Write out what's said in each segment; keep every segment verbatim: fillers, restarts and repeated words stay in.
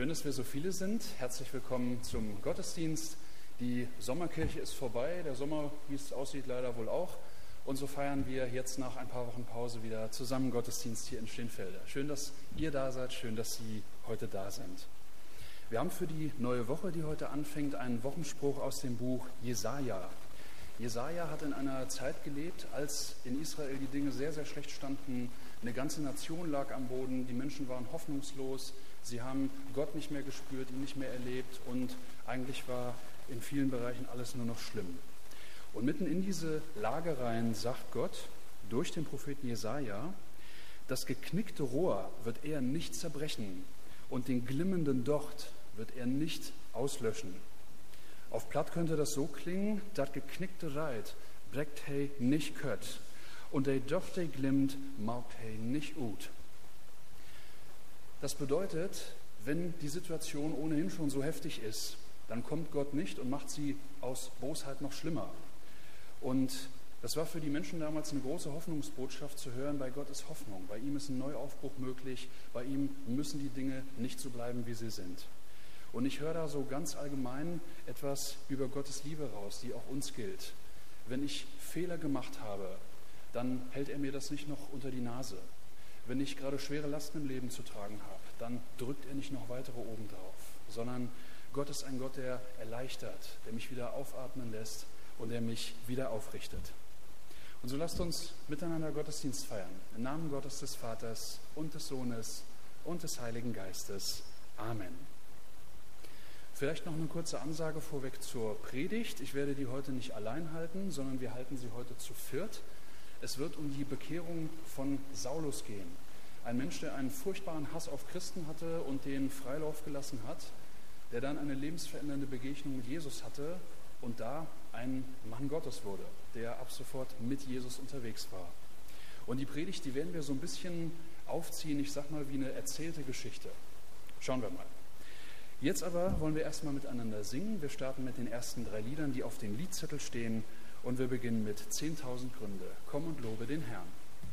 Schön, dass wir so viele sind. Herzlich willkommen zum Gottesdienst. Die Sommerkirche ist vorbei, der Sommer, wie es aussieht, leider wohl auch. Und so feiern wir jetzt nach ein paar Wochen Pause wieder zusammen Gottesdienst hier in Steenfelder. Schön, dass ihr da seid, schön, dass Sie heute da sind. Wir haben für die neue Woche, die heute anfängt, einen Wochenspruch aus dem Buch Jesaja. Jesaja hat in einer Zeit gelebt, als in Israel die Dinge sehr, sehr schlecht standen. Eine ganze Nation lag am Boden, die Menschen waren hoffnungslos, sie haben Gott nicht mehr gespürt, ihn nicht mehr erlebt und eigentlich war in vielen Bereichen alles nur noch schlimm. Und mitten in diese Lage rein sagt Gott durch den Propheten Jesaja: Das geknickte Rohr wird er nicht zerbrechen und den glimmenden Docht wird er nicht auslöschen. Auf Platt könnte das so klingen: Dat geknickte Reit breckt hei nicht kött und der Docht der glimmt maugt hei nicht ut. Das bedeutet, wenn die Situation ohnehin schon so heftig ist, dann kommt Gott nicht und macht sie aus Bosheit noch schlimmer. Und das war für die Menschen damals eine große Hoffnungsbotschaft zu hören: Bei Gott ist Hoffnung, bei ihm ist ein Neuaufbruch möglich, bei ihm müssen die Dinge nicht so bleiben, wie sie sind. Und ich höre da so ganz allgemein etwas über Gottes Liebe raus, die auch uns gilt. Wenn ich Fehler gemacht habe, dann hält er mir das nicht noch unter die Nase. Wenn ich gerade schwere Lasten im Leben zu tragen habe, dann drückt er nicht noch weitere obendrauf, sondern Gott ist ein Gott, der erleichtert, der mich wieder aufatmen lässt und der mich wieder aufrichtet. Und so lasst uns miteinander Gottesdienst feiern. Im Namen Gottes des Vaters und des Sohnes und des Heiligen Geistes. Amen. Vielleicht noch eine kurze Ansage vorweg zur Predigt. Ich werde die heute nicht allein halten, sondern wir halten sie heute zu viert. Es wird um die Bekehrung von Saulus gehen. Ein Mensch, der einen furchtbaren Hass auf Christen hatte und den Freilauf gelassen hat, der dann eine lebensverändernde Begegnung mit Jesus hatte und da ein Mann Gottes wurde, der ab sofort mit Jesus unterwegs war. Und die Predigt, die werden wir so ein bisschen aufziehen, ich sag mal wie eine erzählte Geschichte. Schauen wir mal. Jetzt aber wollen wir erstmal miteinander singen. Wir starten mit den ersten drei Liedern, die auf dem Liedzettel stehen, und wir beginnen mit zehntausend Gründe. Komm und lobe den Herrn.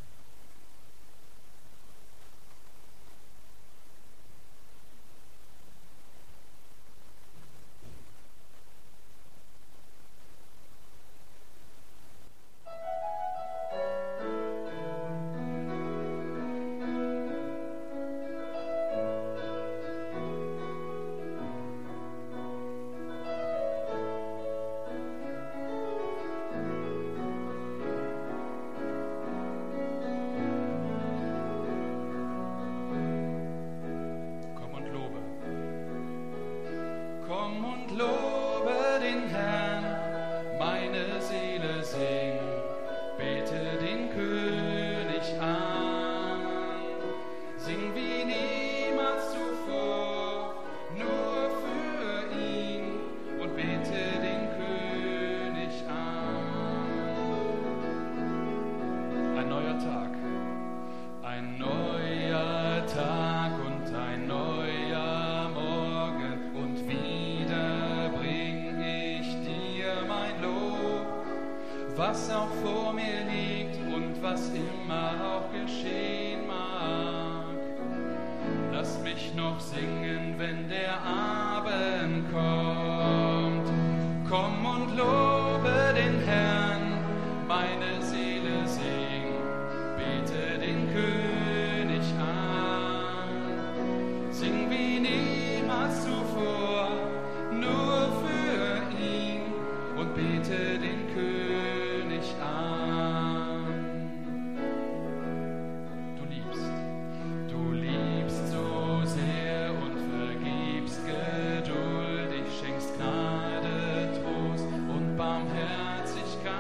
Was auch vor mir liegt und was immer auch geschehen mag. Lass mich noch singen, wenn der Abend kommt. Komm und lobe den Herrn, meine Seele sing, bete den König an. Sing wie niemals zuvor, nur für ihn und bete den König an. Du liebst, du liebst so sehr und vergibst geduldig, schenkst Gnade, Trost und Barmherzigkeit.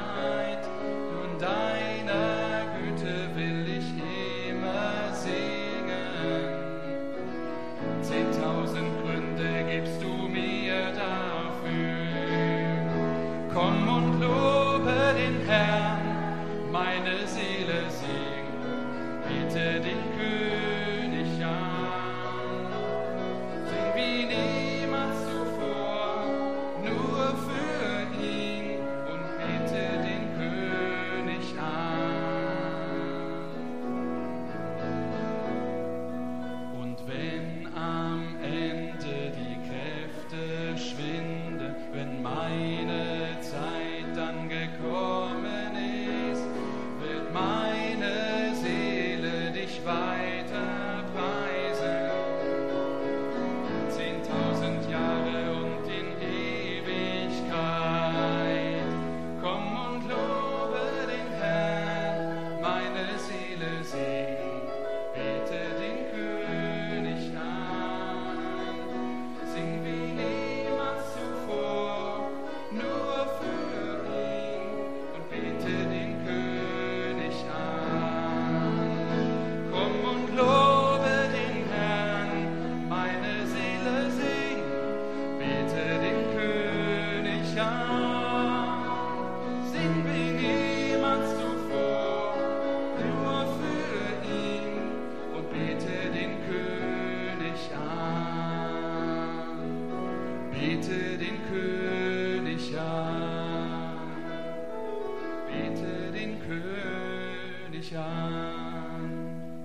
König an.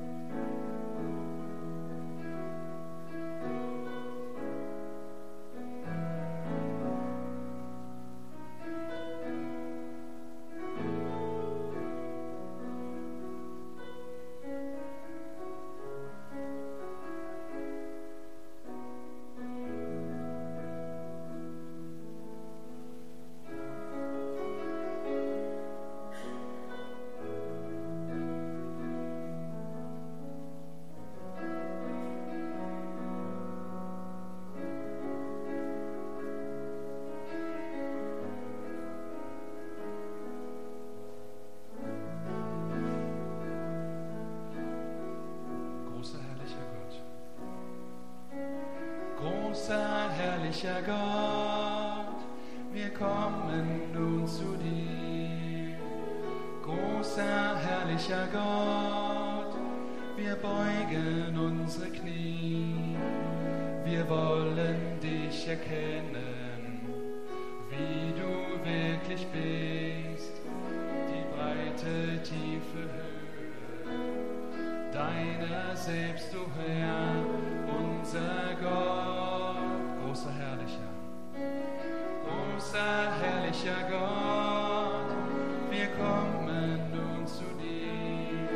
Großer, herrlicher Gott, wir kommen nun zu dir. Großer, herrlicher Gott, wir beugen unsere Knie. Wir wollen dich erkennen, wie du wirklich bist. Die breite, tiefe Höhe deiner selbst, du Herr, unser Gott. Großer, herrlicher, großer, herrlicher Gott, wir kommen nun zu dir.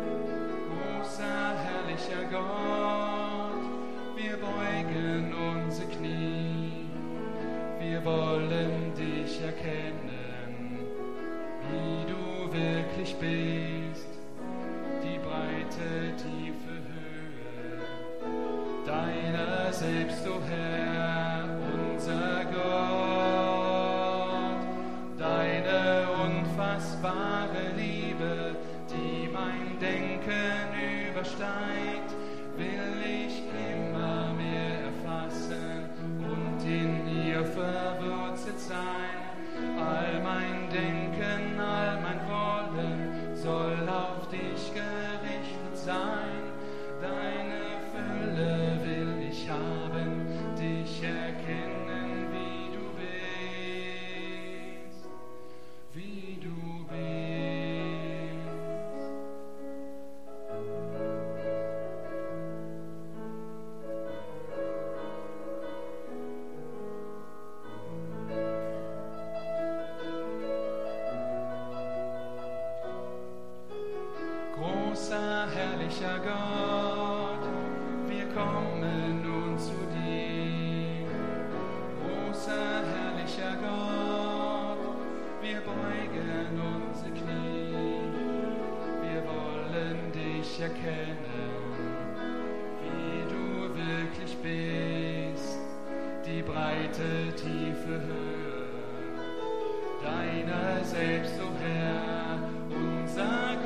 Großer, herrlicher Gott, wir beugen unsere Knie. Wir wollen dich erkennen, wie du wirklich bist. Die breite, tiefe Höhe deiner selbst, o Herr, unser Gott. Deine unfassbare Liebe, die mein Denken übersteigt, will ich immer mehr erfassen und in ihr verwurzelt sein. All mein Denken, all mein Wollen soll auf dich gerichtet sein. Deine Fülle will ich haben, dich erkennen, wie du bist, wie du bist. Großer, herrlicher Gott, wir kommen nun zu dir. Großer, herrlicher Gott, wir beugen unsere Knie. Wir wollen dich erkennen, wie du wirklich bist. Die breite, tiefe Höhe deiner selbst, o Herr, unser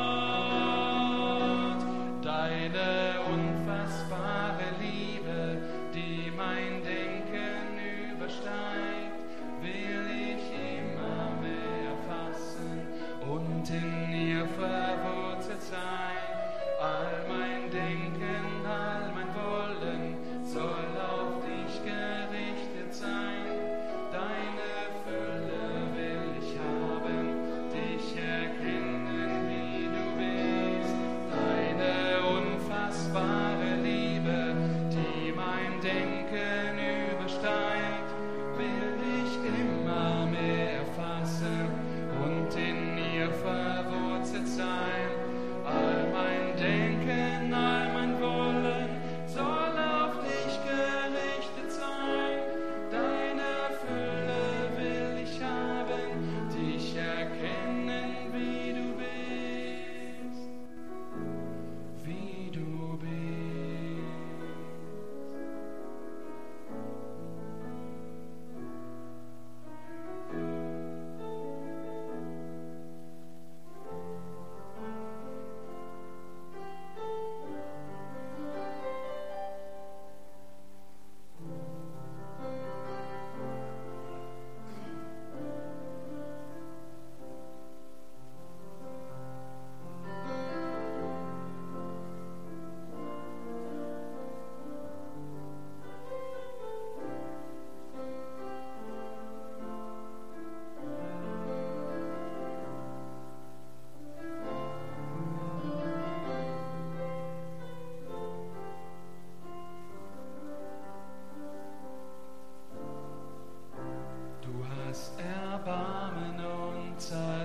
Gott. Deine unfassbare Liebe, die mein Denken übersteigt, will ich immer mehr erfassen und in ihr verwurzelt sein. All mein Denken, all mein Wollen soll auf dich gerichtet sein. Deine Fülle will ich haben, dich erkennen, wie du bist. Deine unfassbare Liebe, die mein Denken übersteigt, will ich immer mehr erfassen und in ihr verwurzelt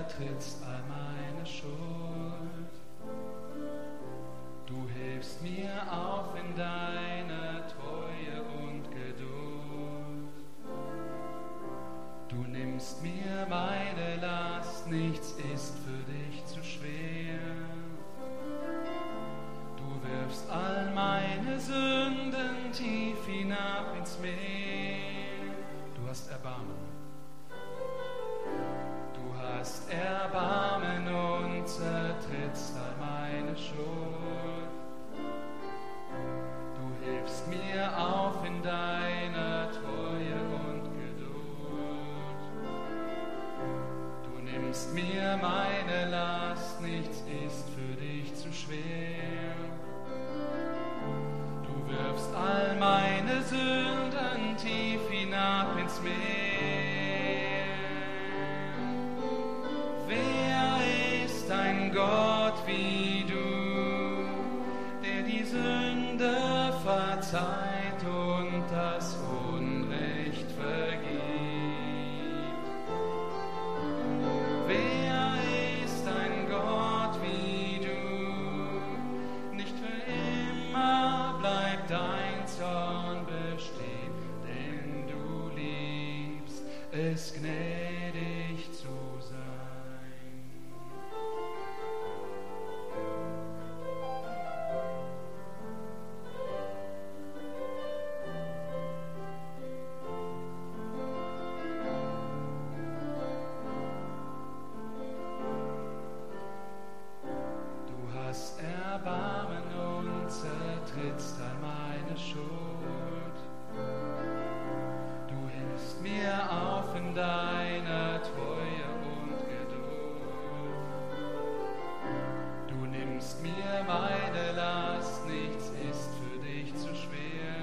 zertrittst all meine Schuld. Du hilfst mir auf in deiner Treue und Geduld. Du nimmst mir meine Last, nichts ist für dich zu schwer. Du wirfst all meine Sünden tief hinab ins Meer. Du hast Erbarmen. Du hast Erbarmen und zertrittst all meine Schuld. Du hilfst mir auf in deiner Treue und Geduld. Du nimmst mir meine Last, nichts ist für dich zu schwer. Du wirfst all meine Sünden tief hinab ins Meer. Wer ist ein Gott wie du, der die Sünde verzeiht und das Unrecht vergibt? Wer ist ein Gott wie du? Nicht für immer bleibt dein Zorn bestehen, denn du liebst es gnädig zu sein. Erbarmen und zertrittst all meine Schuld. Du hilfst mir auf in deiner Treue und Geduld. Du nimmst mir meine Last, nichts ist für dich zu schwer.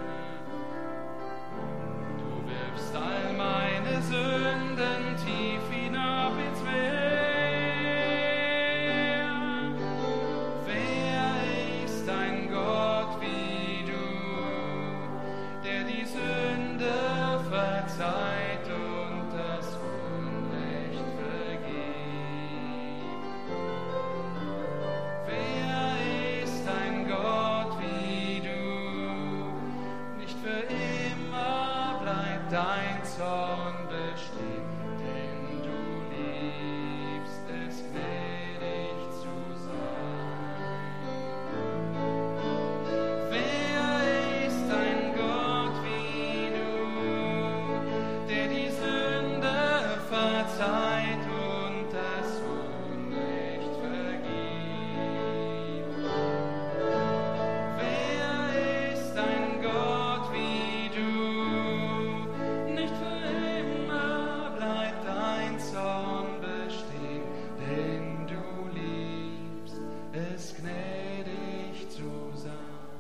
Du wirfst all meine Sünden tief hinab ins Meer. Verzeiht und das Unrecht vergibt. Wer ist ein Gott wie du? Nicht für immer bleibt dein Zorn bestehen, denn du liebst es gnädig zu sein. Wer ist ein Gott wie du, der die Sünde verzeiht und das Unrecht vergibt? Wer ist ein Gott wie du? Nicht für immer bleibt dein Zorn bestehen, denn du liebst es gnädig zu sein.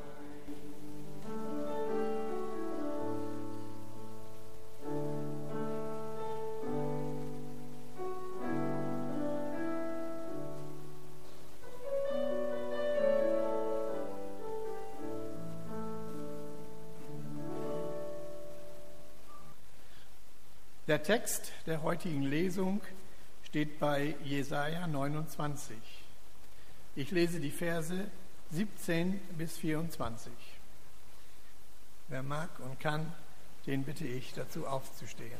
Der Text der heutigen Lesung steht bei Jesaja neunundzwanzig. Ich lese die Verse siebzehn bis vierundzwanzig. Wer mag und kann, den bitte ich dazu aufzustehen.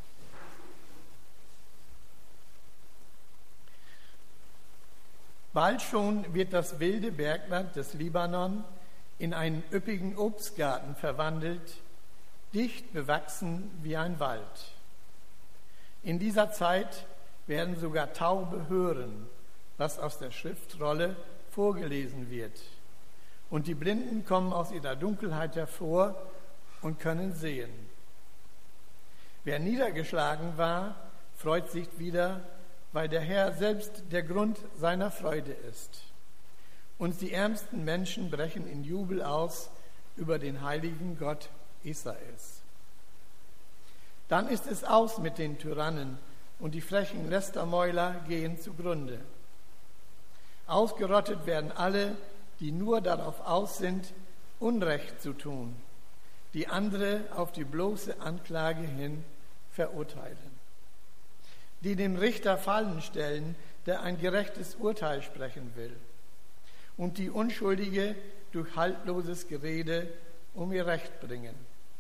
Bald schon wird das wilde Bergland des Libanon in einen üppigen Obstgarten verwandelt, dicht bewachsen wie ein Wald. In dieser Zeit werden sogar Taube hören, was aus der Schriftrolle vorgelesen wird. Und die Blinden kommen aus ihrer Dunkelheit hervor und können sehen. Wer niedergeschlagen war, freut sich wieder, weil der Herr selbst der Grund seiner Freude ist. Und die ärmsten Menschen brechen in Jubel aus über den heiligen Gott Israels. Dann ist es aus mit den Tyrannen und die frechen Lästermäuler gehen zugrunde. Ausgerottet werden alle, die nur darauf aus sind, Unrecht zu tun, die andere auf die bloße Anklage hin verurteilen. die dem Richter Fallen stellen, der ein gerechtes Urteil sprechen will, und die Unschuldige durch haltloses Gerede um ihr Recht bringen.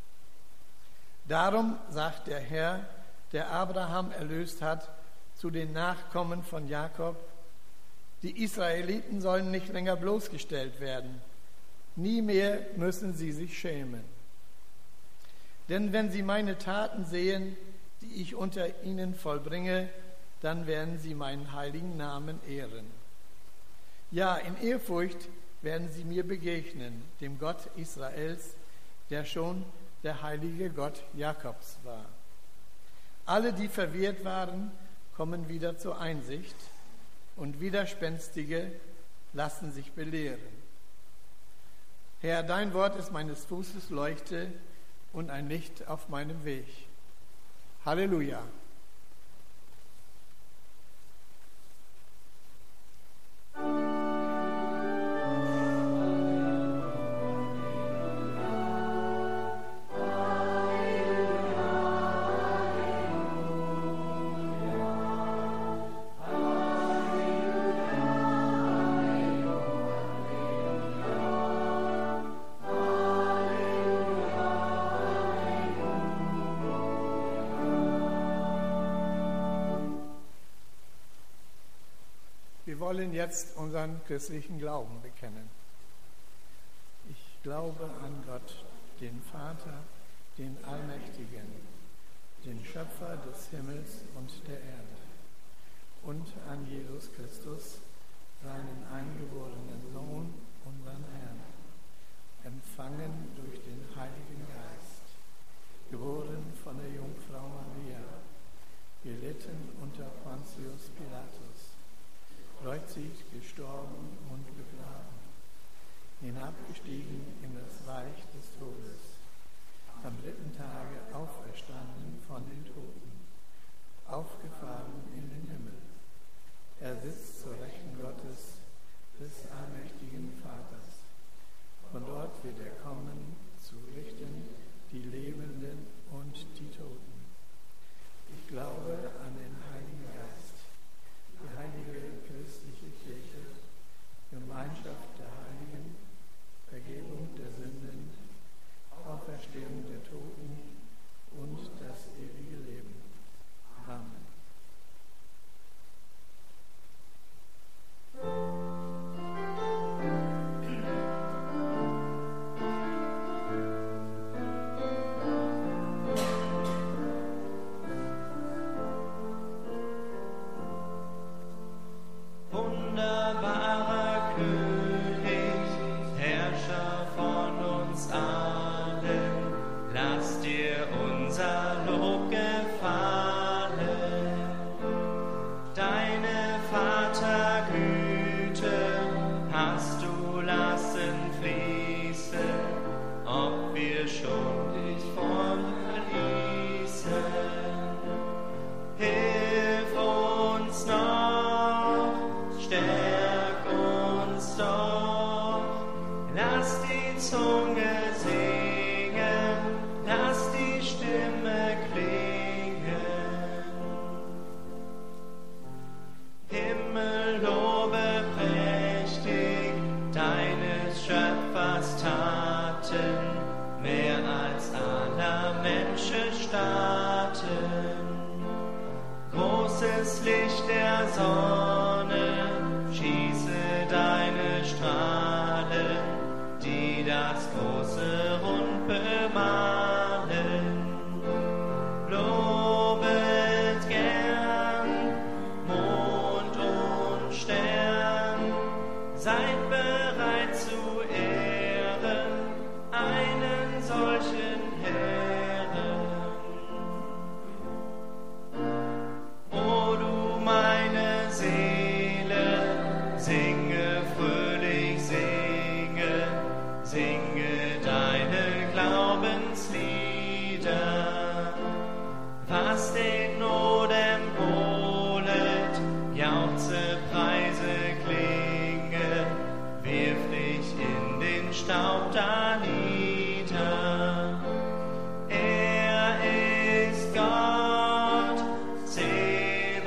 Darum sagt der Herr, der Abraham erlöst hat, zu den Nachkommen von Jakob: Die Israeliten sollen nicht länger bloßgestellt werden. Nie mehr müssen sie sich schämen. Denn wenn sie meine Taten sehen, die ich unter ihnen vollbringe, dann werden sie meinen heiligen Namen ehren. Ja, in Ehrfurcht werden sie mir begegnen, dem Gott Israels, der schon der heilige Gott Jakobs war. Alle, die verwirrt waren, kommen wieder zur Einsicht, und Widerspenstige lassen sich belehren. Herr, dein Wort ist meines Fußes Leuchte und ein Licht auf meinem Weg. Halleluja. Wir wollen jetzt unseren christlichen Glauben bekennen. Ich glaube an Gott, den Vater, den Allmächtigen, den Schöpfer des Himmels und der Erde, und an Jesus Christus, seinen eingeborenen Sohn, unseren Herrn, empfangen durch den Heiligen Geist, geboren von der Jungfrau Maria, gelitten unter Pontius Pilatus, gekreuzigt, gestorben und begraben, hinabgestiegen in das Reich des Todes, am dritten Tage auferstanden von den Toten, aufgefahren in den Himmel. Er sitzt zur Rechten Gottes, des allmächtigen Vaters. Von dort wird er kommen, zu richten die Lebenden und die Toten. Ich glaube an den Heiligen Geist, die heilige christliche Kirche, Gemeinschaft der Heiligen, Vergebung der Sünden, Auferstehung der Toten und das ewige Leben. Amen. Großes Licht der Sonne, schieße deine Strahlen, die das große Rund bemalen. Lobet gern Mond und Stern, seid bereit zu ehren einen solchen Herrn. Singe fröhlich, singe, singe deine Glaubenslieder. Was den Nodem holet, jauchze, Preise klinge, wirf dich in den Staub da nieder. Er ist Gott, zähl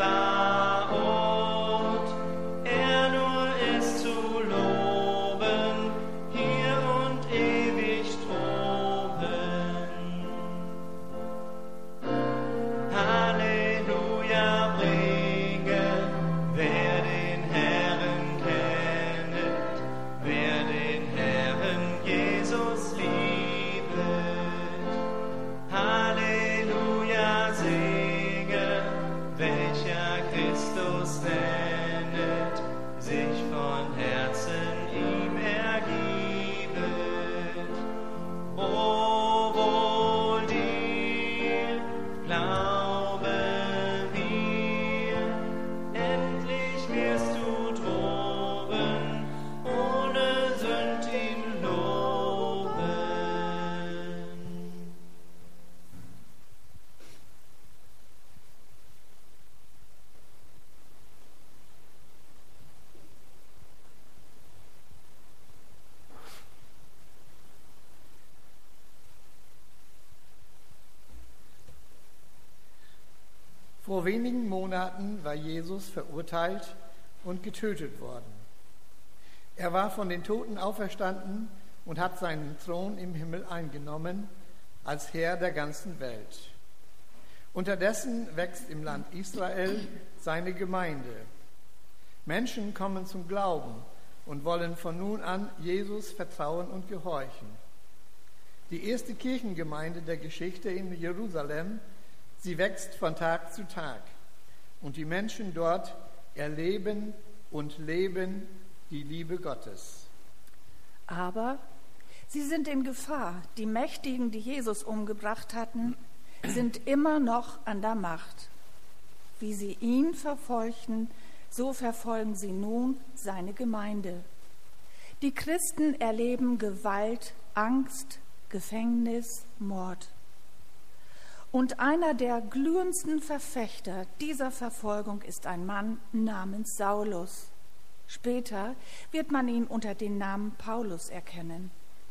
Vor wenigen Monaten war Jesus verurteilt und getötet worden. Er war von den Toten auferstanden und hat seinen Thron im Himmel eingenommen als Herr der ganzen Welt. Unterdessen wächst im Land Israel seine Gemeinde. Menschen kommen zum Glauben und wollen von nun an Jesus vertrauen und gehorchen. Die erste Kirchengemeinde der Geschichte in Jerusalem, sie wächst von Tag zu Tag. Und die Menschen dort erleben und leben die Liebe Gottes. Aber sie sind in Gefahr. Die Mächtigen, die Jesus umgebracht hatten, sind immer noch an der Macht. Wie sie ihn verfolgen, so verfolgen sie nun seine Gemeinde. Die Christen erleben Gewalt, Angst, Gefängnis, Mord. Und einer der glühendsten Verfechter dieser Verfolgung ist ein Mann namens Saulus. Später wird man ihn unter dem Namen Paulus erkennen.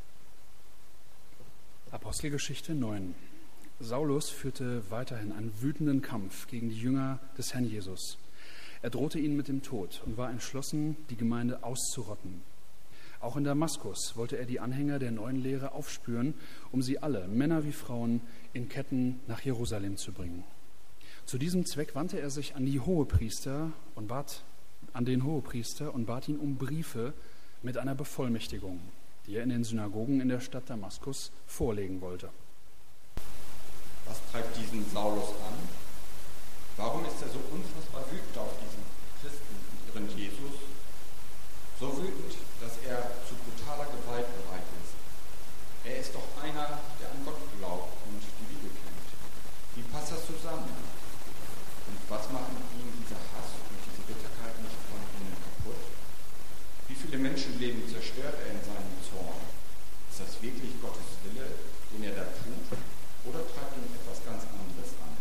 Apostelgeschichte neun. Saulus führte weiterhin einen wütenden Kampf gegen die Jünger des Herrn Jesus. Er drohte ihnen mit dem Tod und war entschlossen, die Gemeinde auszurotten. Auch in Damaskus wollte er die Anhänger der neuen Lehre aufspüren, um sie alle, Männer wie Frauen, in Ketten nach Jerusalem zu bringen. Zu diesem Zweck wandte er sich an die Hohepriester und bat an den Hohepriester und bat ihn um Briefe mit einer Bevollmächtigung, die er in den Synagogen in der Stadt Damaskus vorlegen wollte. Was treibt diesen Saulus an? Warum ist er so unfassbar wütend auf diesen Christen und ihren Jesus? So wütend, dass er zu brutaler Gewalt bereit ist. Er ist doch einer, der an Gott glaubt und die Bibel kennt. Wie passt das zusammen? Und was machen ihn dieser Hass und diese Bitterkeit nicht von ihnen kaputt? Wie viele Menschenleben zerstört er in seinem Zorn? Ist das wirklich Gottes Wille, den er da tut? Oder treibt ihn etwas ganz anderes an?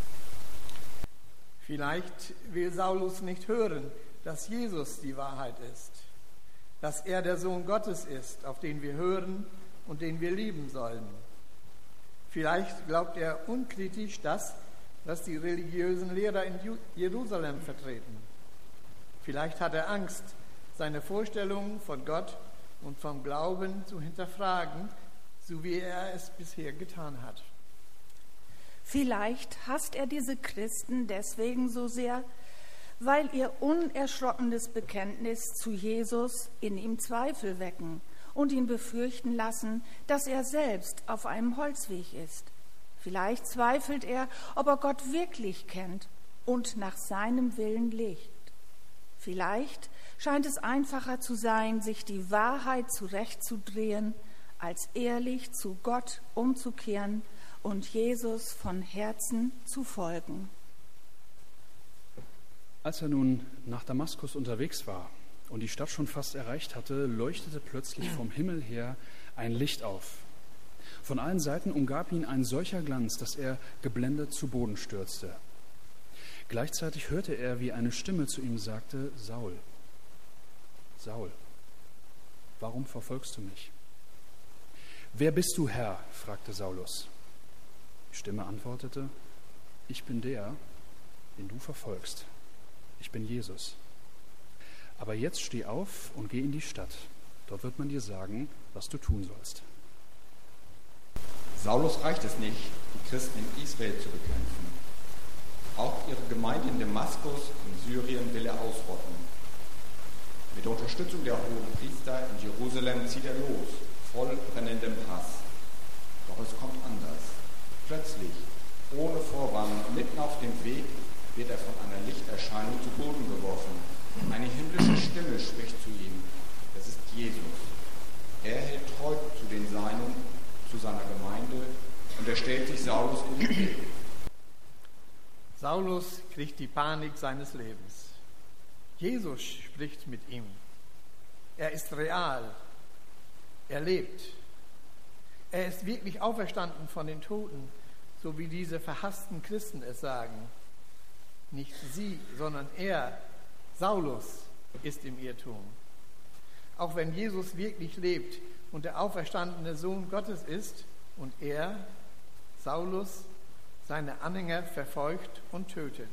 Vielleicht will Saulus nicht hören, dass Jesus die Wahrheit ist, dass er der Sohn Gottes ist, auf den wir hören und den wir lieben sollen. Vielleicht glaubt er unkritisch das, was die religiösen Lehrer in Jerusalem vertreten. Vielleicht hat er Angst, seine Vorstellungen von Gott und vom Glauben zu hinterfragen, so wie er es bisher getan hat. Vielleicht hasst er diese Christen deswegen so sehr, weil ihr unerschrockenes Bekenntnis zu Jesus in ihm Zweifel wecken und ihn befürchten lassen, dass er selbst auf einem Holzweg ist. Vielleicht zweifelt er, ob er Gott wirklich kennt und nach seinem Willen lebt. Vielleicht scheint es einfacher zu sein, sich die Wahrheit zurechtzudrehen, als ehrlich zu Gott umzukehren und Jesus von Herzen zu folgen. Als er nun nach Damaskus unterwegs war und die Stadt schon fast erreicht hatte, leuchtete plötzlich vom Himmel her ein Licht auf. Von allen Seiten umgab ihn ein solcher Glanz, dass er geblendet zu Boden stürzte. Gleichzeitig hörte er, wie eine Stimme zu ihm sagte: Saul, Saul, warum verfolgst du mich? Wer bist du, Herr? Fragte Saulus. Die Stimme antwortete: Ich bin der, den du verfolgst. Ich bin Jesus. Aber jetzt steh auf und geh in die Stadt. Dort wird man dir sagen, was du tun sollst. Saulus reicht es nicht, die Christen in Israel zu bekämpfen. Auch ihre Gemeinde in Damaskus in Syrien will er ausrotten. Mit der Unterstützung der hohen Priester in Jerusalem zieht er los, voll brennendem Hass. Doch es kommt anders. Plötzlich, ohne Vorwarnung, mitten auf dem Weg, wird er von einer Lichterscheinung zu Boden geworfen. Eine himmlische Stimme spricht zu ihm. Es ist Jesus. Er hält treu zu den Seinen, zu seiner Gemeinde, und er stellt sich Saulus in den Weg. Saulus kriegt die Panik seines Lebens. Jesus spricht mit ihm. Er ist real. Er lebt. Er ist wirklich auferstanden von den Toten, so wie diese verhassten Christen es sagen. Nicht sie, sondern er, Saulus, ist im Irrtum. Auch wenn Jesus wirklich lebt und der auferstandene Sohn Gottes ist und er, Saulus, seine Anhänger verfolgt und tötet.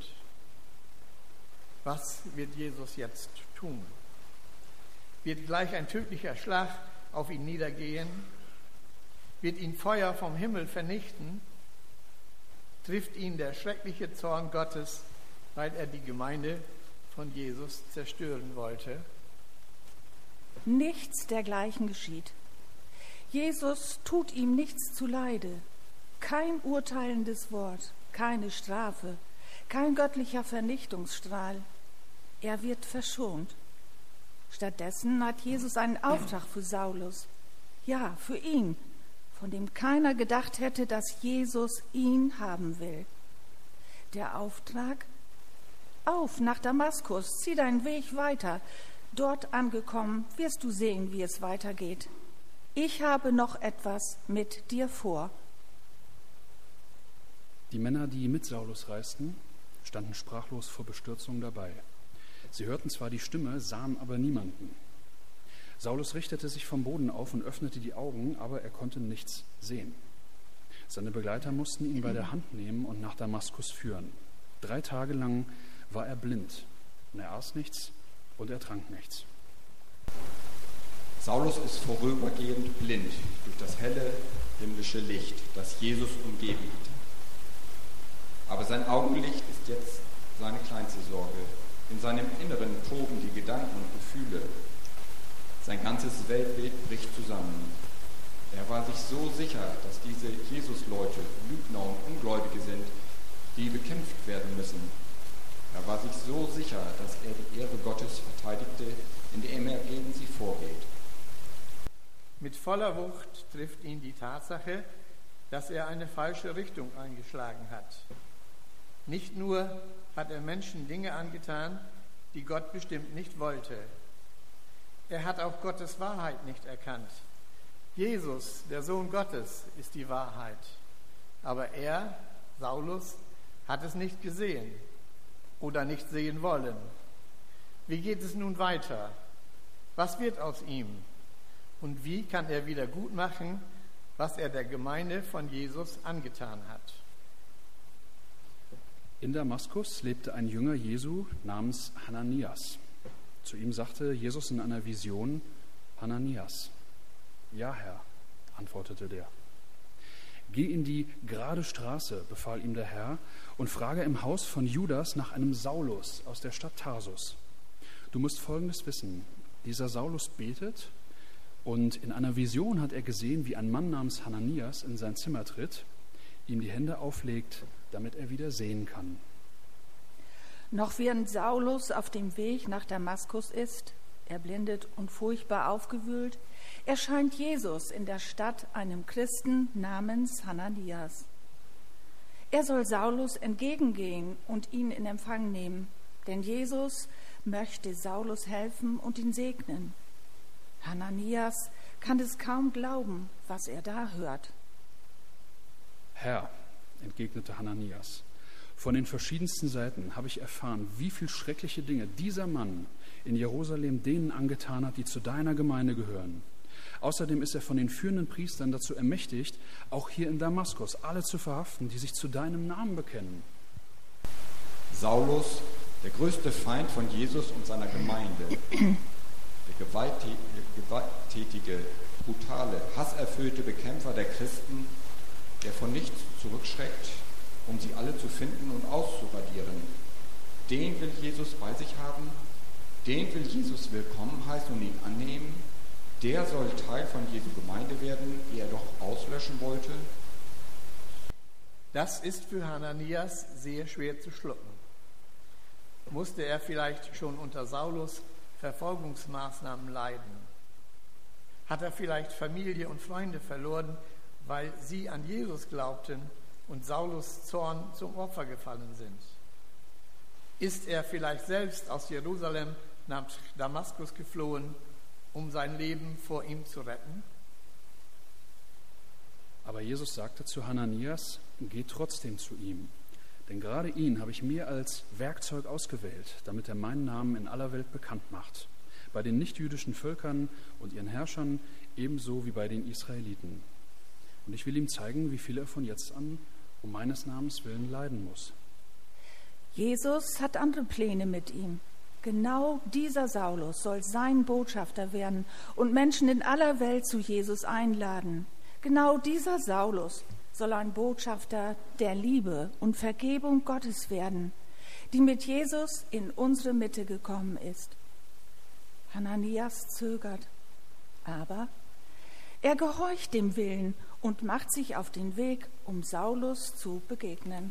Was wird Jesus jetzt tun? Wird gleich ein tödlicher Schlag auf ihn niedergehen? Wird ihn Feuer vom Himmel vernichten? Trifft ihn der schreckliche Zorn Gottes, weil er die Gemeinde von Jesus zerstören wollte? Nichts dergleichen geschieht. Jesus tut ihm nichts zuleide. Kein urteilendes Wort, keine Strafe, kein göttlicher Vernichtungsstrahl. Er wird verschont. Stattdessen hat Jesus einen Auftrag für Saulus. Ja, für ihn, von dem keiner gedacht hätte, dass Jesus ihn haben will. Der Auftrag: Auf nach Damaskus, zieh deinen Weg weiter. Dort angekommen wirst du sehen, wie es weitergeht. Ich habe noch etwas mit dir vor. Die Männer, die mit Saulus reisten, standen sprachlos vor Bestürzung dabei. Sie hörten zwar die Stimme, sahen aber niemanden. Saulus richtete sich vom Boden auf und öffnete die Augen, aber er konnte nichts sehen. Seine Begleiter mussten ihn bei der Hand nehmen und nach Damaskus führen. Drei Tage lang war er blind und er aß nichts und er trank nichts. Saulus ist vorübergehend blind durch das helle himmlische Licht, das Jesus umgeben hat. Aber sein Augenlicht ist jetzt seine kleinste Sorge. In seinem Inneren toben die Gedanken und Gefühle. Sein ganzes Weltbild bricht zusammen. Er war sich so sicher, dass diese Jesus-Leute Lügner und Ungläubige sind, die bekämpft werden müssen. Er war sich so sicher, dass er die Ehre Gottes verteidigte, indem er gegen sie vorgeht. Mit voller Wucht trifft ihn die Tatsache, dass er eine falsche Richtung eingeschlagen hat. Nicht nur hat er Menschen Dinge angetan, die Gott bestimmt nicht wollte. Er hat auch Gottes Wahrheit nicht erkannt. Jesus, der Sohn Gottes, ist die Wahrheit. Aber er, Saulus, hat es nicht gesehen oder nicht sehen wollen. Wie geht es nun weiter? Was wird aus ihm? Und wie kann er wieder gut machen, was er der Gemeinde von Jesus angetan hat? In Damaskus lebte ein Jünger Jesu namens Hananias. Zu ihm sagte Jesus in einer Vision: Hananias. Ja, Herr, antwortete der. Geh in die gerade Straße, befahl ihm der Herr, und frage im Haus von Judas nach einem Saulus aus der Stadt Tarsus. Du musst Folgendes wissen: Dieser Saulus betet, und in einer Vision hat er gesehen, wie ein Mann namens Hananias in sein Zimmer tritt, ihm die Hände auflegt, damit er wieder sehen kann. Noch während Saulus auf dem Weg nach Damaskus ist, erblindet und furchtbar aufgewühlt, erscheint Jesus in der Stadt einem Christen namens Hananias. Er soll Saulus entgegengehen und ihn in Empfang nehmen, denn Jesus möchte Saulus helfen und ihn segnen. Hananias kann es kaum glauben, was er da hört. Herr, entgegnete Hananias, von den verschiedensten Seiten habe ich erfahren, wie viel schreckliche Dinge dieser Mann in Jerusalem denen angetan hat, die zu deiner Gemeinde gehören. Außerdem ist er von den führenden Priestern dazu ermächtigt, auch hier in Damaskus alle zu verhaften, die sich zu deinem Namen bekennen. Saulus, der größte Feind von Jesus und seiner Gemeinde, der gewalttätige, brutale, hasserfüllte Bekämpfer der Christen, der von nichts zurückschreckt, um sie alle zu finden und auszuradieren. Den will Jesus bei sich haben, den will Jesus willkommen heißen und ihn annehmen. Der soll Teil von Jesu Gemeinde werden, die er doch auslöschen wollte. Das ist für Hananias sehr schwer zu schlucken. Musste er vielleicht schon unter Saulus Verfolgungsmaßnahmen leiden? Hat er vielleicht Familie und Freunde verloren, weil sie an Jesus glaubten und Saulus Zorn zum Opfer gefallen sind? Ist er vielleicht selbst aus Jerusalem nach Damaskus geflohen, um sein Leben vor ihm zu retten? Aber Jesus sagte zu Hananias: Geh trotzdem zu ihm, denn gerade ihn habe ich mir als Werkzeug ausgewählt, damit er meinen Namen in aller Welt bekannt macht, bei den nichtjüdischen Völkern und ihren Herrschern, ebenso wie bei den Israeliten. Und ich will ihm zeigen, wie viel er von jetzt an um meines Namens willen leiden muss. Jesus hat andere Pläne mit ihm. Genau dieser Saulus soll sein Botschafter werden und Menschen in aller Welt zu Jesus einladen. Genau dieser Saulus soll ein Botschafter der Liebe und Vergebung Gottes werden, die mit Jesus in unsere Mitte gekommen ist. Hananias zögert, aber er gehorcht dem Willen und macht sich auf den Weg, um Saulus zu begegnen.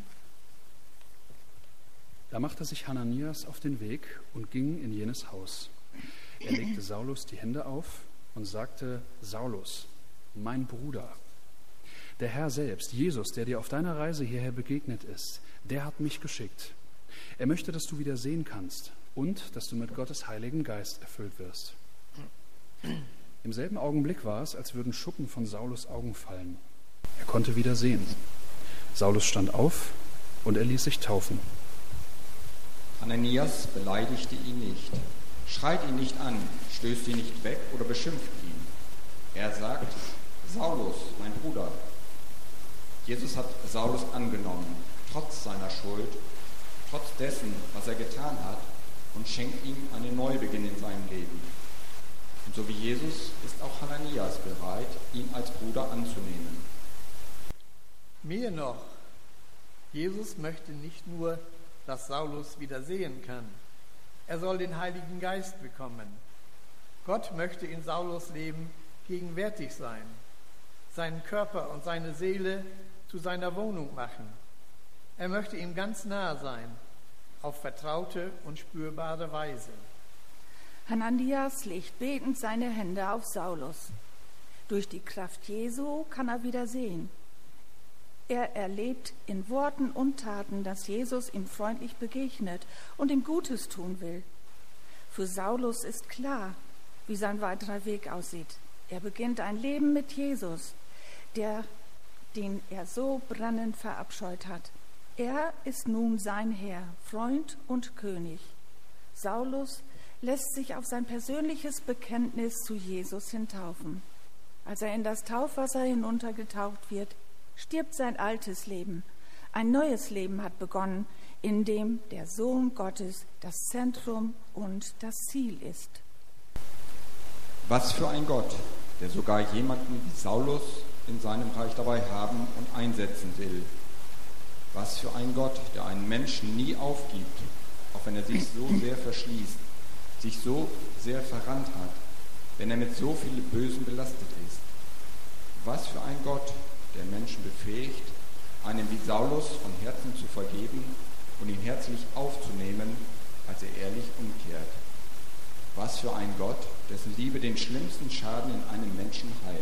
Da machte sich Hananias auf den Weg und ging in jenes Haus. Er legte Saulus die Hände auf und sagte: Saulus, mein Bruder, der Herr selbst, Jesus, der dir auf deiner Reise hierher begegnet ist, der hat mich geschickt. Er möchte, dass du wieder sehen kannst und dass du mit Gottes Heiligen Geist erfüllt wirst. Im selben Augenblick war es, als würden Schuppen von Saulus Augen fallen. Er konnte wieder sehen. Saulus stand auf und er ließ sich taufen. Hananias beleidigte ihn nicht, schreit ihn nicht an, stößt ihn nicht weg oder beschimpft ihn. Er sagt: Saulus, mein Bruder. Jesus hat Saulus angenommen, trotz seiner Schuld, trotz dessen, was er getan hat, und schenkt ihm einen Neubeginn in seinem Leben. Und so wie Jesus ist auch Hananias bereit, ihn als Bruder anzunehmen. Mehr noch, Jesus möchte nicht nur, dass Saulus wieder sehen kann. Er soll den Heiligen Geist bekommen. Gott möchte in Saulus Leben gegenwärtig sein, seinen Körper und seine Seele zu seiner Wohnung machen. Er möchte ihm ganz nahe sein, auf vertraute und spürbare Weise. Hananias legt betend seine Hände auf Saulus. Durch die Kraft Jesu kann er wieder sehen. Er erlebt in Worten und Taten, dass Jesus ihm freundlich begegnet und ihm Gutes tun will. Für Saulus ist klar, wie sein weiterer Weg aussieht. Er beginnt ein Leben mit Jesus, der, den er so brennend verabscheut hat. Er ist nun sein Herr, Freund und König. Saulus lässt sich auf sein persönliches Bekenntnis zu Jesus hintaufen. Als er in das Taufwasser hinuntergetaucht wird, stirbt sein altes Leben. Ein neues Leben hat begonnen, in dem der Sohn Gottes das Zentrum und das Ziel ist. Was für ein Gott, der sogar jemanden wie Saulus in seinem Reich dabei haben und einsetzen will. Was für ein Gott, der einen Menschen nie aufgibt, auch wenn er sich so sehr verschließt, sich so sehr verrannt hat, wenn er mit so viel Bösen belastet ist. Was für ein Gott, der Menschen befähigt, einem wie Saulus von Herzen zu vergeben und ihn herzlich aufzunehmen, als er ehrlich umkehrt. Was für ein Gott, dessen Liebe den schlimmsten Schaden in einem Menschen heilt.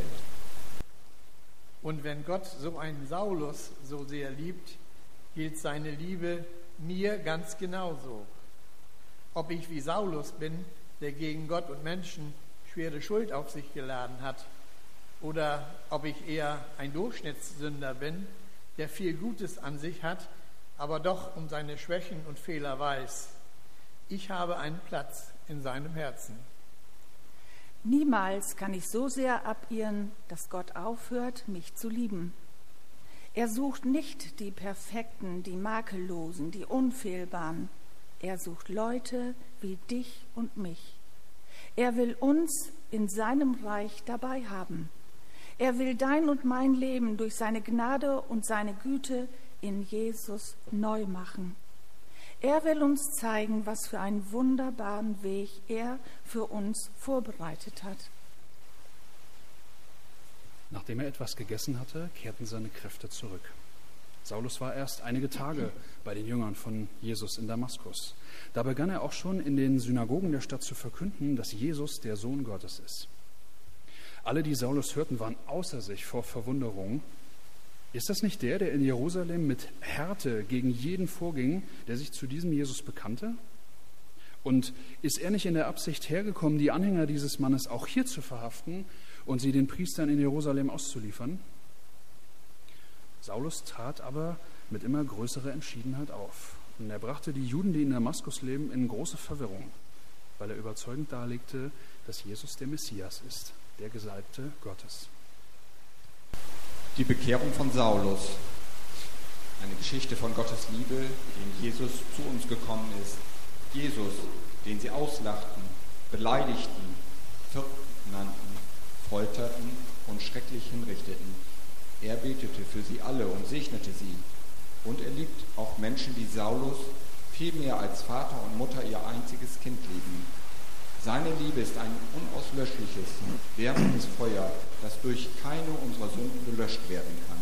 Und wenn Gott so einen Saulus so sehr liebt, gilt seine Liebe mir ganz genauso. Ob ich wie Saulus bin, der gegen Gott und Menschen schwere Schuld auf sich geladen hat, oder ob ich eher ein Durchschnittssünder bin, der viel Gutes an sich hat, aber doch um seine Schwächen und Fehler weiß. Ich habe einen Platz in seinem Herzen. Niemals kann ich so sehr abirren, dass Gott aufhört, mich zu lieben. Er sucht nicht die Perfekten, die Makellosen, die Unfehlbaren. Er sucht Leute wie dich und mich. Er will uns in seinem Reich dabei haben. Er will dein und mein Leben durch seine Gnade und seine Güte in Jesus neu machen. Er will uns zeigen, was für einen wunderbaren Weg er für uns vorbereitet hat. Nachdem er etwas gegessen hatte, kehrten seine Kräfte zurück. Saulus war erst einige Tage bei den Jüngern von Jesus in Damaskus. Da begann er auch schon in den Synagogen der Stadt zu verkünden, dass Jesus der Sohn Gottes ist. Alle, die Saulus hörten, waren außer sich vor Verwunderung. Ist das nicht der, der in Jerusalem mit Härte gegen jeden vorging, der sich zu diesem Jesus bekannte? Und ist er nicht in der Absicht hergekommen, die Anhänger dieses Mannes auch hier zu verhaften und sie den Priestern in Jerusalem auszuliefern? Saulus trat aber mit immer größerer Entschiedenheit auf. Und er brachte die Juden, die in Damaskus leben, in große Verwirrung, weil er überzeugend darlegte, dass Jesus der Messias ist, der Gesalbte Gottes. Die Bekehrung von Saulus. Eine Geschichte von Gottes Liebe, in Jesus zu uns gekommen ist. Jesus, den sie auslachten, beleidigten, Vierten nannten, folterten und schrecklich hinrichteten. Er betete für sie alle und segnete sie. Und er liebt auch Menschen wie Saulus viel mehr als Vater und Mutter ihr einziges Kind lieben. Seine Liebe ist ein unauslöschliches, wärmendes Feuer, das durch keine unserer Sünden gelöscht werden kann.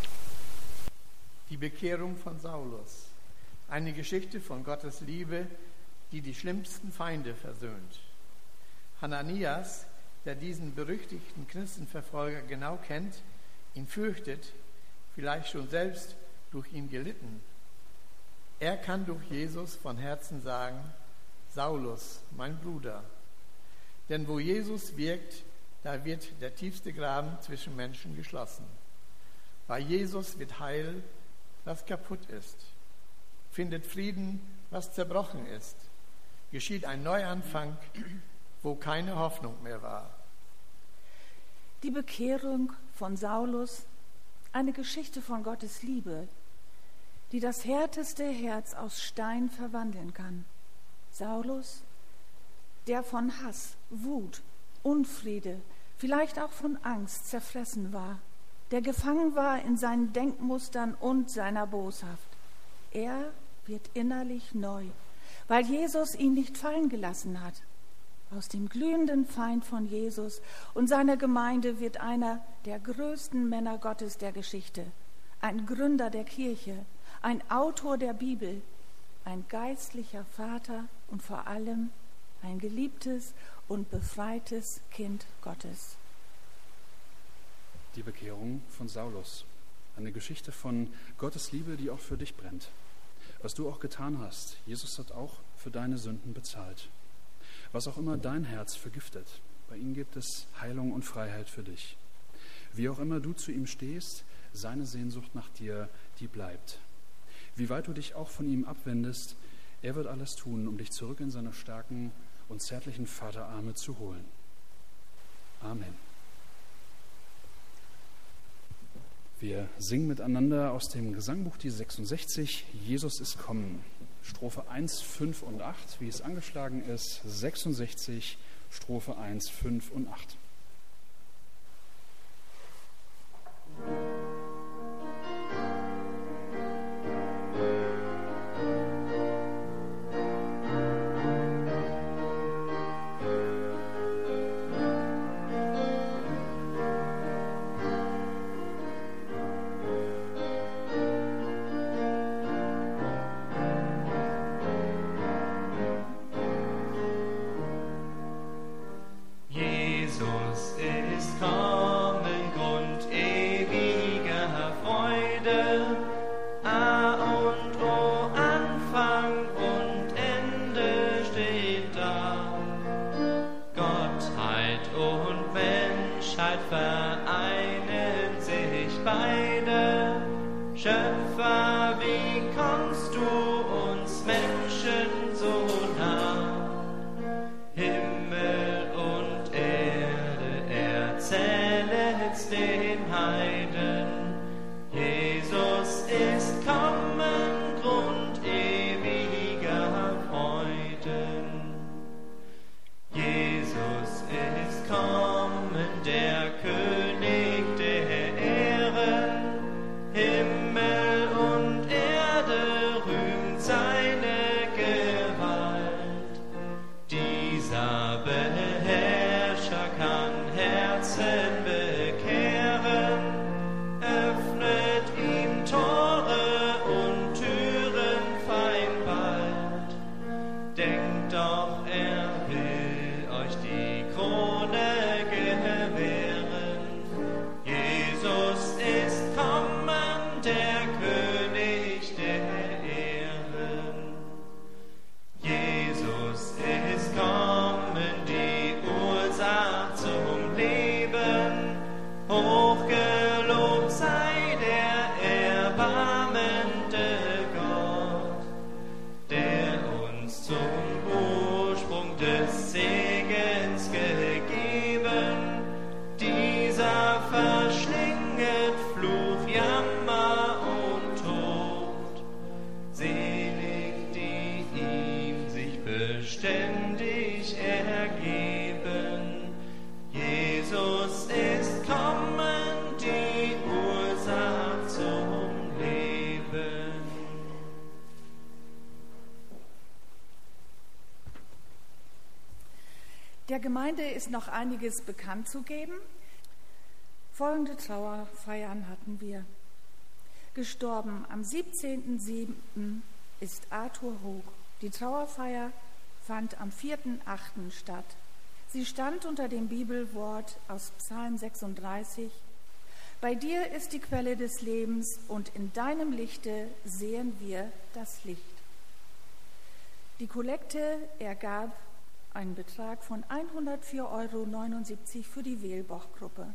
Die Bekehrung von Saulus. Eine Geschichte von Gottes Liebe, die die schlimmsten Feinde versöhnt. Hananias, der diesen berüchtigten Christenverfolger genau kennt, ihn fürchtet, vielleicht schon selbst durch ihn gelitten. Er kann durch Jesus von Herzen sagen: Saulus, mein Bruder. Denn wo Jesus wirkt, da wird der tiefste Graben zwischen Menschen geschlossen. Bei Jesus wird Heil, was kaputt ist. Findet Frieden, was zerbrochen ist. Geschieht ein Neuanfang, wo keine Hoffnung mehr war. Die Bekehrung von Saulus, eine Geschichte von Gottes Liebe, die das härteste Herz aus Stein verwandeln kann. Saulus, der von Hass, Wut, Unfriede, vielleicht auch von Angst zerfressen war, der gefangen war in seinen Denkmustern und seiner Boshaft. Er wird innerlich neu, weil Jesus ihn nicht fallen gelassen hat. Aus dem glühenden Feind von Jesus und seiner Gemeinde wird einer der größten Männer Gottes der Geschichte, ein Gründer der Kirche, ein Autor der Bibel, ein geistlicher Vater und vor allem ein geliebtes und befreites Kind Gottes. Die Bekehrung von Saulus. Eine Geschichte von Gottes Liebe, die auch für dich brennt. Was du auch getan hast, Jesus hat auch für deine Sünden bezahlt. Was auch immer dein Herz vergiftet, bei ihm gibt es Heilung und Freiheit für dich. Wie auch immer du zu ihm stehst, seine Sehnsucht nach dir, die bleibt. Wie weit du dich auch von ihm abwendest, er wird alles tun, um dich zurück in seine starken und zärtlichen Vaterarme zu holen. Amen. Wir singen miteinander aus dem Gesangbuch die sechsundsechzig, Jesus ist kommen. Strophe eins, fünf und acht, wie es angeschlagen ist, sechsundsechzig, Strophe eins, fünf und acht. Verschlinget Fluch, Jammer und Tod. Der Gemeinde ist noch einiges bekannt zu geben. Folgende Trauerfeiern hatten wir. Gestorben am siebzehnten siebten ist Arthur Hoog. Die Trauerfeier fand am vierten achten statt. Sie stand unter dem Bibelwort aus Psalm sechsunddreißig. Bei dir ist die Quelle des Lebens und in deinem Lichte sehen wir das Licht. Die Kollekte ergab einen Betrag von hundertvier Euro neunundsiebzig für die Wehlboch-Gruppe.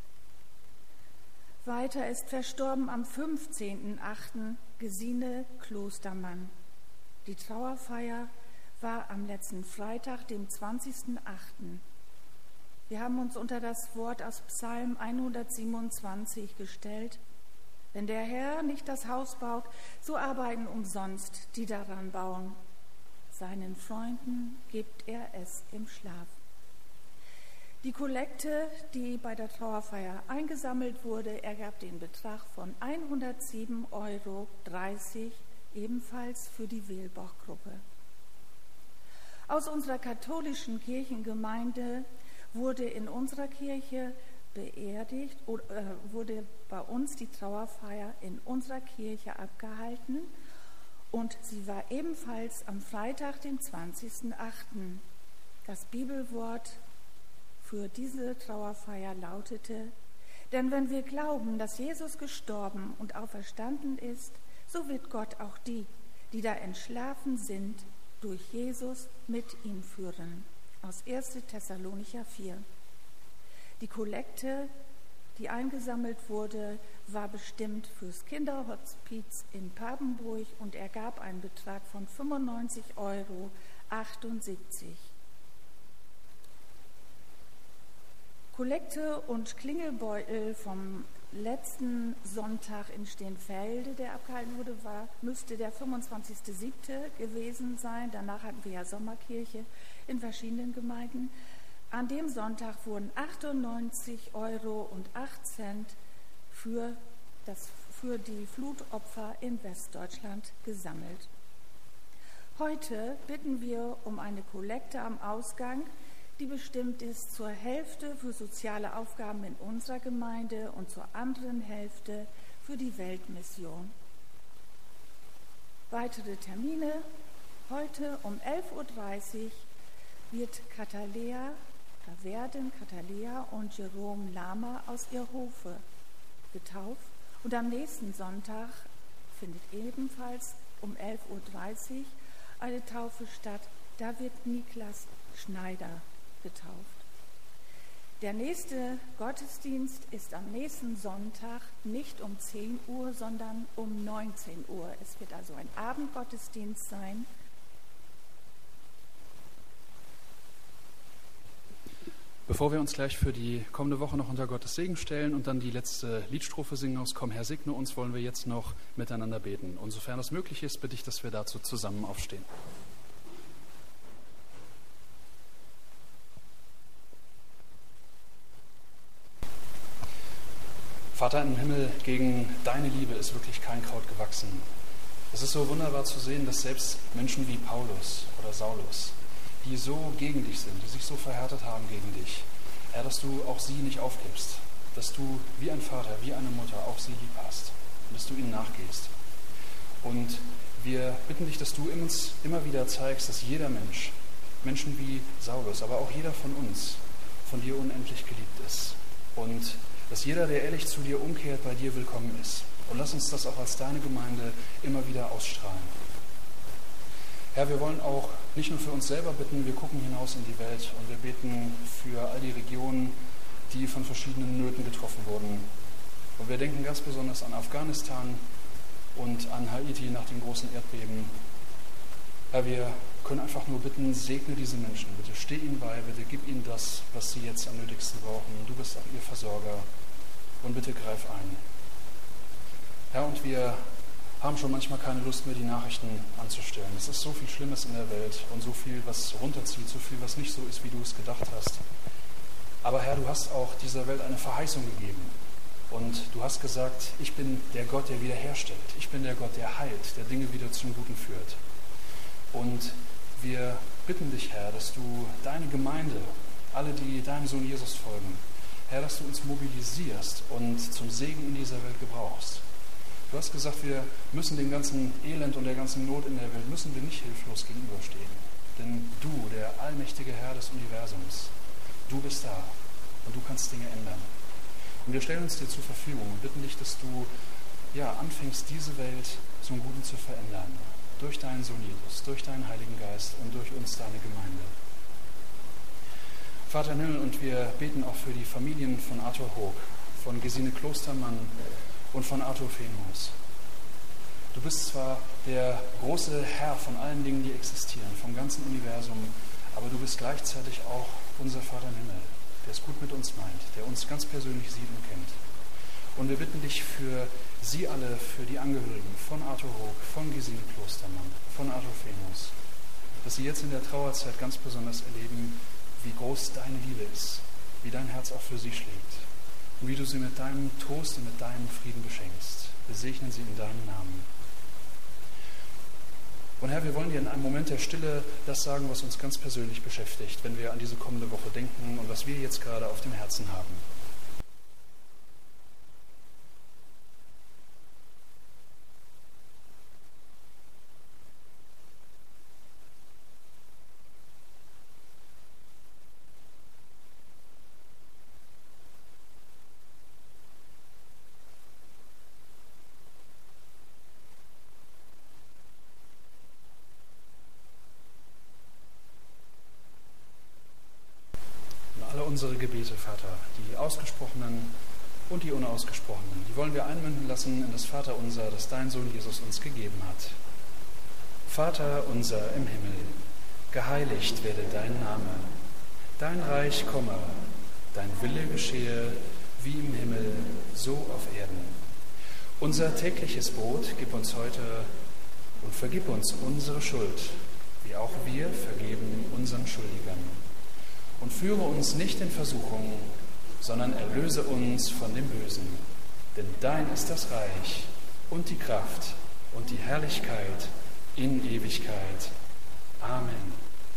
Weiter ist verstorben am fünfzehnten achten Gesine Klostermann. Die Trauerfeier war am letzten Freitag, dem zwanzigsten achten Wir haben uns unter das Wort aus Psalm hundertsiebenundzwanzig gestellt. Wenn der Herr nicht das Haus baut, so arbeiten umsonst, die daran bauen. Seinen Freunden gibt er es im Schlaf. Die Kollekte, die bei der Trauerfeier eingesammelt wurde, ergab den Betrag von hundertsieben Euro dreißig, ebenfalls für die Wehlboch-Gruppe. Aus unserer katholischen Kirchengemeinde wurde in unserer Kirche beerdigt, oder, äh, wurde bei uns die Trauerfeier in unserer Kirche abgehalten und sie war ebenfalls am Freitag, den zwanzigsten achten Das Bibelwort für diese Trauerfeier lautete: Denn wenn wir glauben, dass Jesus gestorben und auferstanden ist, so wird Gott auch die, die da entschlafen sind, durch Jesus mit ihm führen. Aus erster Thessalonicher vier. Die Kollekte, die eingesammelt wurde, war bestimmt fürs Kinderhospiz in Papenburg und ergab einen Betrag von fünfundneunzig Euro achtundsiebzig. Kollekte und Klingelbeutel vom letzten Sonntag in Steenfelde, der abgehalten wurde, war, müsste der fünfundzwanzigste siebte gewesen sein. Danach hatten wir ja Sommerkirche in verschiedenen Gemeinden. An dem Sonntag wurden achtundneunzig Euro und acht Cent für, das, für die Flutopfer in Westdeutschland gesammelt. Heute bitten wir um eine Kollekte am Ausgang, die bestimmt ist zur Hälfte für soziale Aufgaben in unserer Gemeinde und zur anderen Hälfte für die Weltmission. Weitere Termine: Heute um elf Uhr dreißig wird Katalea, da werden Katalea und Jerome Lama aus Irhofe getauft und am nächsten Sonntag findet ebenfalls um elf Uhr dreißig eine Taufe statt. Da wird Niklas Schneider getauft. Der nächste Gottesdienst ist am nächsten Sonntag nicht um zehn Uhr, sondern um neunzehn Uhr. Es wird also ein Abendgottesdienst sein. Bevor wir uns gleich für die kommende Woche noch unter Gottes Segen stellen und dann die letzte Liedstrophe singen aus Komm Herr, segne uns, wollen wir jetzt noch miteinander beten. Und sofern das möglich ist, bitte ich, dass wir dazu zusammen aufstehen. Vater im Himmel, gegen deine Liebe ist wirklich kein Kraut gewachsen. Es ist so wunderbar zu sehen, dass selbst Menschen wie Paulus oder Saulus, die so gegen dich sind, die sich so verhärtet haben gegen dich, Herr, dass du auch sie nicht aufgibst, dass du wie ein Vater, wie eine Mutter auch sie lieb hast und dass du ihnen nachgehst. Und wir bitten dich, dass du uns immer wieder zeigst, dass jeder Mensch, Menschen wie Saulus, aber auch jeder von uns, von dir unendlich geliebt ist. Und dass jeder, der ehrlich zu dir umkehrt, bei dir willkommen ist. Und lass uns das auch als deine Gemeinde immer wieder ausstrahlen. Herr, wir wollen auch nicht nur für uns selber bitten, wir gucken hinaus in die Welt und wir beten für all die Regionen, die von verschiedenen Nöten getroffen wurden. Und wir denken ganz besonders an Afghanistan und an Haiti nach dem großen Erdbeben. Herr, wir können einfach nur bitten, segne diese Menschen. Bitte steh ihnen bei, bitte gib ihnen das, was sie jetzt am nötigsten brauchen. Du bist auch ihr Versorger und bitte greif ein. Herr, und wir haben schon manchmal keine Lust mehr, die Nachrichten anzustellen. Es ist so viel Schlimmes in der Welt und so viel, was runterzieht, so viel, was nicht so ist, wie du es gedacht hast. Aber Herr, du hast auch dieser Welt eine Verheißung gegeben. Und du hast gesagt, ich bin der Gott, der wiederherstellt. Ich bin der Gott, der heilt, der Dinge wieder zum Guten führt. Und wir bitten dich, Herr, dass du deine Gemeinde alle, die deinem Sohn Jesus folgen. Herr, dass du uns mobilisierst und zum Segen in dieser Welt gebrauchst. Du hast gesagt, wir müssen dem ganzen Elend und der ganzen Not in der Welt, müssen wir nicht hilflos gegenüberstehen. Denn du, der allmächtige Herr des Universums, du bist da und du kannst Dinge ändern. Und wir stellen uns dir zur Verfügung und bitten dich, dass du ja, anfängst, diese Welt zum Guten zu verändern. Durch deinen Sohn Jesus, durch deinen Heiligen Geist und durch uns, deine Gemeinde. Vater im Himmel, und wir beten auch für die Familien von Arthur Hoog, von Gesine Klostermann und von Arthur Fenhaus. Du bist zwar der große Herr von allen Dingen, die existieren, vom ganzen Universum, aber du bist gleichzeitig auch unser Vater im Himmel, der es gut mit uns meint, der uns ganz persönlich sieht und kennt. Und wir bitten dich für sie alle, für die Angehörigen von Arthur Hoog, von Gesine Klostermann, von Arthur Fenhaus, dass sie jetzt in der Trauerzeit ganz besonders erleben, wie groß deine Liebe ist, wie dein Herz auch für sie schlägt und wie du sie mit deinem Trost und mit deinem Frieden beschenkst. Wir segnen sie in deinem Namen. Und Herr, wir wollen dir in einem Moment der Stille das sagen, was uns ganz persönlich beschäftigt, wenn wir an diese kommende Woche denken und was wir jetzt gerade auf dem Herzen haben. Unsere Gebete, Vater, die ausgesprochenen und die unausgesprochenen, die wollen wir einmünden lassen in das Vaterunser, das dein Sohn Jesus uns gegeben hat. Vater unser im Himmel, geheiligt werde dein Name, dein Reich komme, dein Wille geschehe, wie im Himmel, so auf Erden. Unser tägliches Brot gib uns heute und vergib uns unsere Schuld, wie auch wir vergeben unseren Schuldigern. Und führe uns nicht in Versuchung, sondern erlöse uns von dem Bösen. Denn dein ist das Reich und die Kraft und die Herrlichkeit in Ewigkeit. Amen.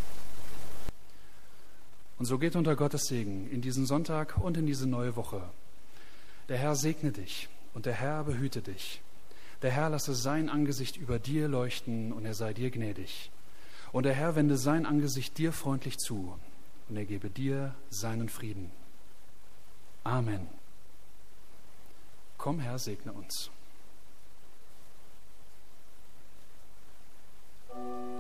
Und so geht unter Gottes Segen in diesen Sonntag und in diese neue Woche. Der Herr segne dich und der Herr behüte dich. Der Herr lasse sein Angesicht über dir leuchten und er sei dir gnädig. Und der Herr wende sein Angesicht dir freundlich zu. Und er gebe dir seinen Frieden. Amen. Komm, Herr, segne uns.